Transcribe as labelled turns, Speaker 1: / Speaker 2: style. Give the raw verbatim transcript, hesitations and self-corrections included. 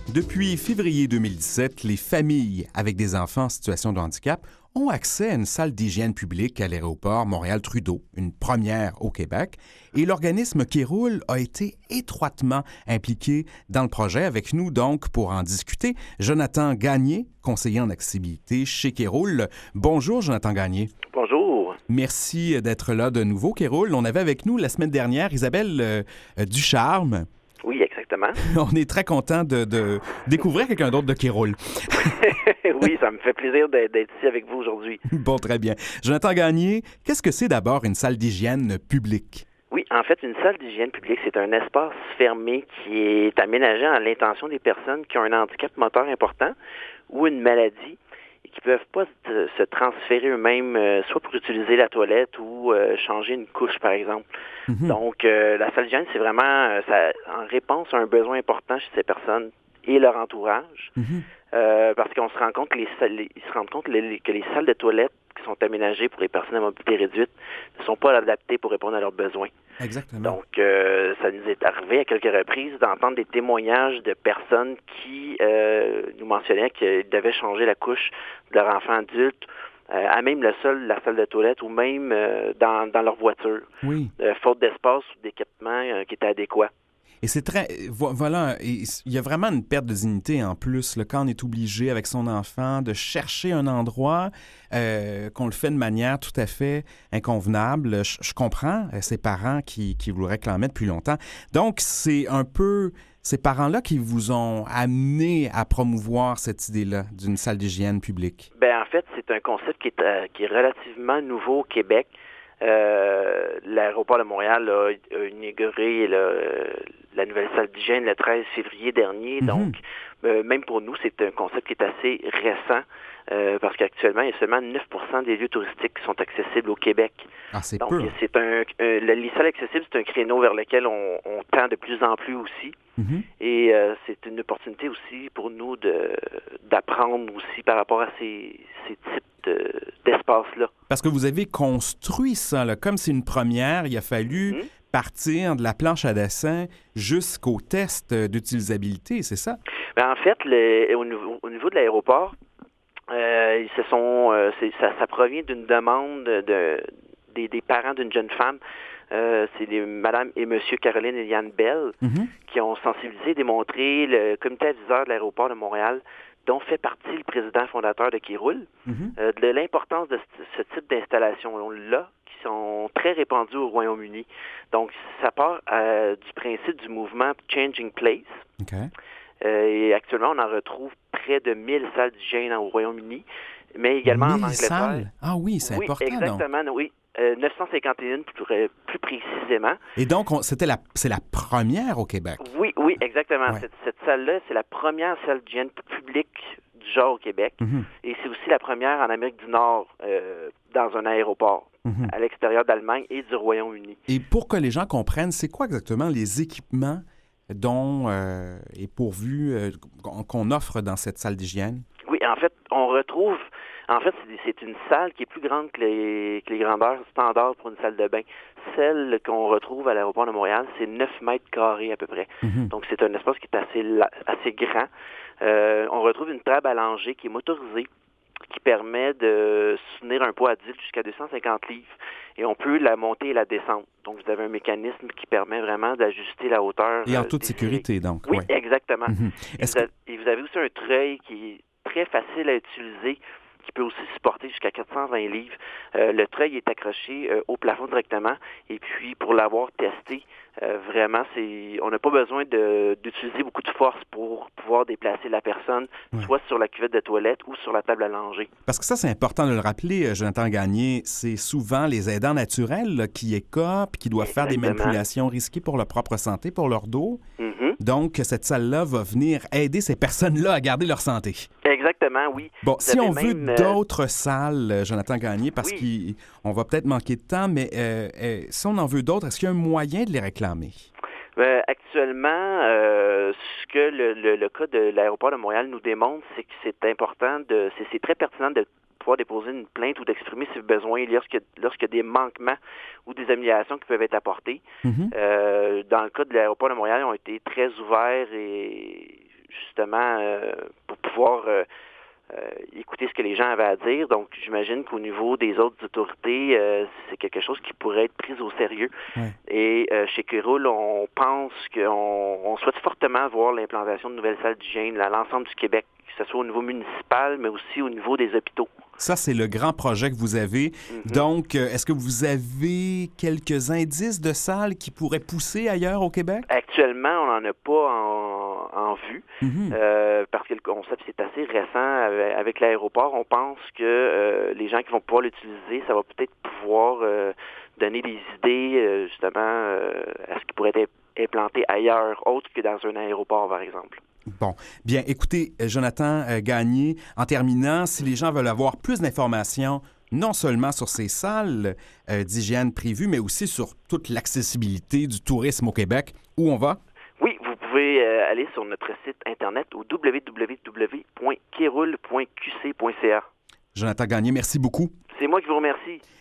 Speaker 1: Depuis février deux mille dix-sept, les familles avec des enfants en situation de handicap ont accès à une salle d'hygiène publique à l'aéroport Montréal-Trudeau, une première au Québec, et l'organisme Kéroul a été étroitement impliqué dans le projet. Avec nous, donc, pour en discuter, Jonathan Gagné, conseiller en accessibilité chez Kéroul. Bonjour, Jonathan Gagné.
Speaker 2: Bonjour.
Speaker 1: Merci d'être là de nouveau, Kéroul. On avait avec nous la semaine dernière Isabelle euh, Ducharme.
Speaker 2: Oui, exactement.
Speaker 1: On est très content de, de découvrir quelqu'un d'autre de Kéroul.
Speaker 2: Oui, ça me fait plaisir d'être ici avec vous aujourd'hui.
Speaker 1: Bon, très bien. Jonathan Gagné, qu'est-ce que c'est d'abord une salle d'hygiène publique?
Speaker 2: Oui, en fait, une salle d'hygiène publique, c'est un espace fermé qui est aménagé à l'intention des personnes qui ont un handicap moteur important ou une maladie et qui ne peuvent pas se, se transférer eux-mêmes, euh, soit pour utiliser la toilette ou euh, changer une couche, par exemple. Mm-hmm. Donc, euh, la salle d'hygiène, c'est vraiment euh, ça, en réponse à un besoin important chez ces personnes et leur entourage. Mm-hmm. Euh, parce qu'on se rend compte que les, les ils se rendent compte que les, que les salles de toilette qui sont aménagées pour les personnes à mobilité réduite ne sont pas adaptées pour répondre à leurs besoins.
Speaker 1: Exactement.
Speaker 2: Donc, euh, ça nous est arrivé à quelques reprises d'entendre des témoignages de personnes qui euh, nous mentionnaient qu'ils devaient changer la couche de leur enfant adulte euh, à même le sol, la salle de toilette ou même euh, dans, dans leur voiture.
Speaker 1: Oui.
Speaker 2: Euh, faute d'espace ou d'équipement euh, qui était adéquat.
Speaker 1: Et c'est très... Voilà, il y a vraiment une perte de dignité en plus, là, quand on est obligé avec son enfant de chercher un endroit, euh, qu'on le fait de manière tout à fait inconvenable. Je, je comprends euh, ces parents qui, qui vous le réclamaient depuis longtemps. Donc, c'est un peu ces parents-là qui vous ont amené à promouvoir cette idée-là d'une salle d'hygiène publique.
Speaker 2: Bien, en fait, c'est un concept qui est, euh, qui est relativement nouveau au Québec. Euh, l'aéroport de Montréal a, a inauguré le, la nouvelle salle d'hygiène le treize février dernier. Mm-hmm. Donc, euh, même pour nous, c'est un concept qui est assez récent euh, parce qu'actuellement, il y a seulement neuf pour cent des lieux touristiques qui sont accessibles au Québec.
Speaker 1: Ah, c'est
Speaker 2: Donc,
Speaker 1: peu.
Speaker 2: c'est un, un, les salles accessibles, c'est un créneau vers lequel on, on tend de plus en plus aussi. Mm-hmm. Et euh, c'est une opportunité aussi pour nous de, d'apprendre aussi par rapport à ces, ces types de, d'espaces-là.
Speaker 1: Parce que vous avez construit ça, là. Comme c'est une première, il a fallu mm-hmm. partir de la planche à dessin jusqu'au test d'utilisabilité, c'est ça?
Speaker 2: Bien, en fait, le, au, niveau, au niveau de l'aéroport, euh, ils se sont, euh, c'est, ça, ça provient d'une demande de, des, des parents d'une jeune femme. Euh, c'est les Madame et Monsieur Caroline et Yann Bell mm-hmm. qui ont sensibilisé et démontré le comité aviseur de l'aéroport de Montréal, dont fait partie le président fondateur de Kéroul, mm-hmm. euh, de l'importance de ce, ce type d'installations-là qui sont très répandues au Royaume-Uni. Donc, ça part euh, du principe du mouvement Changing Place.
Speaker 1: Okay.
Speaker 2: Euh, et actuellement, on en retrouve près de mille salles d'hygiène au Royaume-Uni, mais également en Angleterre.
Speaker 1: Salles? Ah oui, c'est
Speaker 2: oui,
Speaker 1: important.
Speaker 2: Exactement, donc. oui. Euh, neuf cent cinquante et un plus, plus précisément.
Speaker 1: Et donc, on, c'était la, c'est la première au Québec?
Speaker 2: Oui, oui, exactement.
Speaker 1: Ouais.
Speaker 2: Cette, cette salle-là, c'est la première salle d'hygiène publique du genre au Québec. Mm-hmm. Et c'est aussi la première en Amérique du Nord euh, dans un aéroport, mm-hmm. à l'extérieur d'Allemagne et du Royaume-Uni.
Speaker 1: Et pour que les gens comprennent, c'est quoi exactement les équipements dont euh, est pourvu, euh, qu'on offre dans cette salle d'hygiène?
Speaker 2: Oui, en fait, on retrouve... En fait, c'est une salle qui est plus grande que les, que les grandeurs standards pour une salle de bain. Celle qu'on retrouve à l'aéroport de Montréal, c'est neuf mètres carrés à peu près. Mm-hmm. Donc, c'est un espace qui est assez, assez grand. Euh, on retrouve une table allongée qui est motorisée, qui permet de soutenir un poids adulte jusqu'à deux cent cinquante livres. Et on peut la monter et la descendre. Donc, vous avez un mécanisme qui permet vraiment d'ajuster la hauteur.
Speaker 1: Et en toute
Speaker 2: euh,
Speaker 1: sécurité, donc.
Speaker 2: Oui,
Speaker 1: ouais.
Speaker 2: exactement.
Speaker 1: Mm-hmm.
Speaker 2: Et, vous avez, et vous avez aussi un treuil qui est très facile à utiliser, qui peut aussi supporter jusqu'à quatre cent vingt livres. Euh, le treuil est accroché euh, au plafond directement. Et puis, pour l'avoir testé, euh, vraiment, c'est, on n'a pas besoin de, d'utiliser beaucoup de force pour pouvoir déplacer la personne, ouais. soit sur la cuvette de toilette ou sur la table allongée.
Speaker 1: Parce que ça, c'est important de le rappeler, Jonathan Gagné, c'est souvent les aidants naturels là, qui écopent, qui doivent Exactement. faire des manipulations risquées pour leur propre santé, pour leur dos. Mm-hmm. Donc, cette salle-là va venir aider ces personnes-là à garder leur santé.
Speaker 2: Exactement, oui.
Speaker 1: Bon,
Speaker 2: Vous
Speaker 1: si on
Speaker 2: même,
Speaker 1: veut d'autres euh... salles, Jonathan Gagné, parce
Speaker 2: oui.
Speaker 1: qu'on va peut-être manquer de temps, mais euh, euh, si on en veut d'autres, est-ce qu'il y a un moyen de les réclamer?
Speaker 2: Euh, actuellement, euh, ce que le, le, le cas de l'aéroport de Montréal nous démontre, c'est que c'est important, de, c'est, c'est très pertinent de pouvoir déposer une plainte ou d'exprimer ses besoins lorsqu'il y a, lorsqu'il y a des manquements ou des améliorations qui peuvent être apportées. Mm-hmm. Euh, dans le cas de l'aéroport de Montréal, ils ont été très ouverts et justement, euh, pour pouvoir euh, euh, écouter ce que les gens avaient à dire. Donc, j'imagine qu'au niveau des autres autorités, euh, c'est quelque chose qui pourrait être pris au sérieux.
Speaker 1: Ouais.
Speaker 2: Et euh, chez Kéroul, on pense qu'on on souhaite fortement voir l'implantation de nouvelles salles d'hygiène à l'ensemble du Québec, que ce soit au niveau municipal, mais aussi au niveau des hôpitaux.
Speaker 1: Ça, c'est le grand projet que vous avez.
Speaker 2: Mm-hmm.
Speaker 1: Donc, euh, est-ce que vous avez quelques indices de salles qui pourraient pousser ailleurs au Québec?
Speaker 2: Actuellement, on n'en a pas en, en vue,
Speaker 1: Mm-hmm.
Speaker 2: euh, parce que le concept, c'est assez récent avec, avec l'aéroport. On pense que euh, les gens qui vont pouvoir l'utiliser, ça va peut-être pouvoir euh, donner des idées, euh, justement, euh, à ce qui pourrait être implanté ailleurs, autre que dans un aéroport, par exemple.
Speaker 1: Bon. Bien, écoutez, Jonathan euh, Gagné, en terminant, si les gens veulent avoir plus d'informations, non seulement sur ces salles euh, d'hygiène prévues, mais aussi sur toute l'accessibilité du tourisme au Québec, où on va?
Speaker 2: Oui, vous pouvez euh, aller sur notre site Internet au w w w point kéroul point q c point c a.
Speaker 1: Jonathan Gagné, merci beaucoup.
Speaker 2: C'est moi qui vous remercie.